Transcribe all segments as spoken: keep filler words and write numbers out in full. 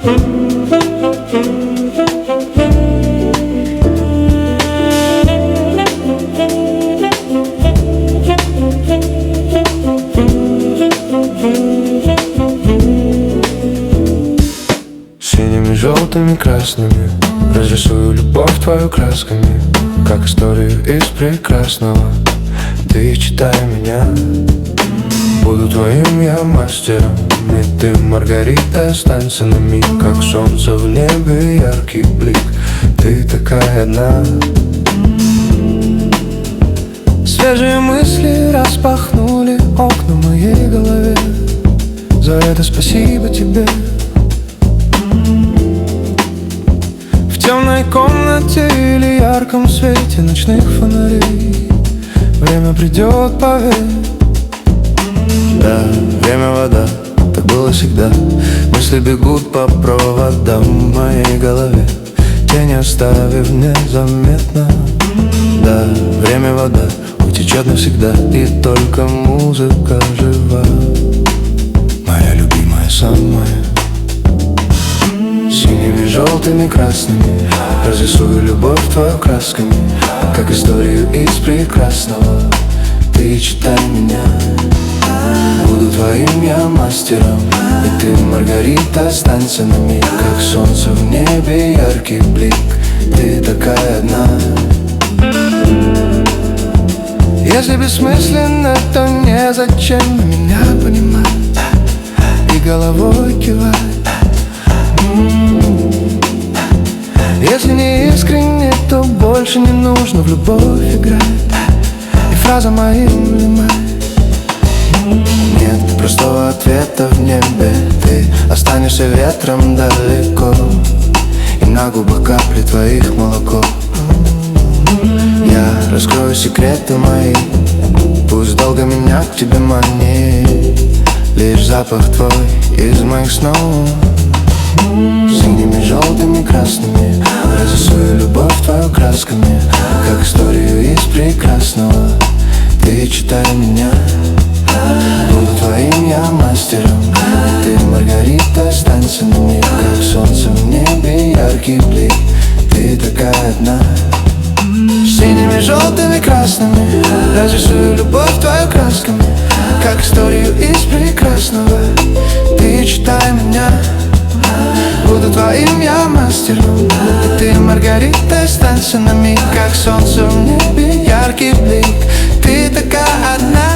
Синими, желтыми, красными разрисую любовь твою красками, как историю из прекрасного. Ты читай меня. Буду твоим я мастером, и ты, Маргарита, останься на миг, как солнце в небе, яркий блик. Ты такая одна. Свежие мысли распахнули окна в моей голове. За это спасибо тебе. В темной комнате или ярком свете ночных фонарей время придет, поверь. Да, время вода, так было всегда. Мысли бегут по проводам в моей голове, тени оставив незаметно. Да, время вода, утечет навсегда, и только музыка жива. Моя любимая самая. Синими, желтыми, красными разрисую любовь твою красками, как историю из прекрасного. Ты читай меня. Буду твоим я мастером, и ты, Маргарита, останься на миг, как солнце в небе, яркий блик. Ты такая одна. Если бессмысленно, то незачем меня понимать и головой кивать. Если не искренне, то больше не нужно в любовь играть, и фраза моим лимать. Нет простого ответа в небе, ты останешься ветром далеко, и на губах капли твоих молоко. Я раскрою секреты мои, пусть долго меня к тебе манит, лишь запах твой из моих снов. Синими, желтыми, красными разрисую любовь твою красками, как историю из прекрасного. Ты читай меня. Буду твоим я мастером, и ты, Маргарита, останься на миг, как солнце в небе, яркий блик. Ты такая одна. Синими, желтыми, красными разрисую любовь твою красками, как историю из прекрасного. Ты читай меня. Буду твоим я мастером, и ты, Маргарита, останься на миг, как солнце в небе, яркий блик. Ты такая одна.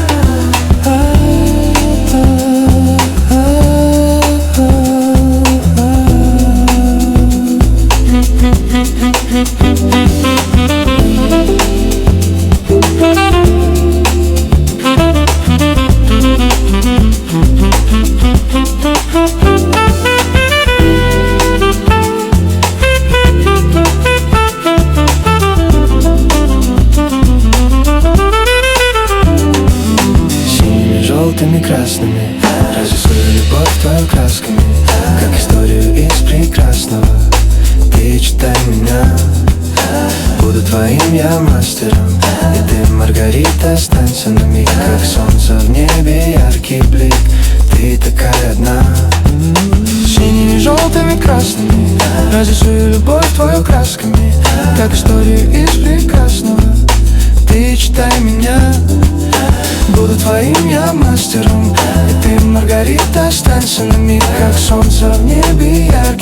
Желтыми, красными разрисую любовь твою красками, как историю из прекрасного. Ты читай меня. Буду твоим я мастером, и ты, Маргарита, останься на миг, как солнце в небе, яркий блик. Ты такая одна. Синими, желтыми, красными разрисую любовь твою красками, как историю из прекрасного. Ты читай меня. Буду твоим я мастером, и ты, Маргарита, останься на миг, как солнце в небе, яркий.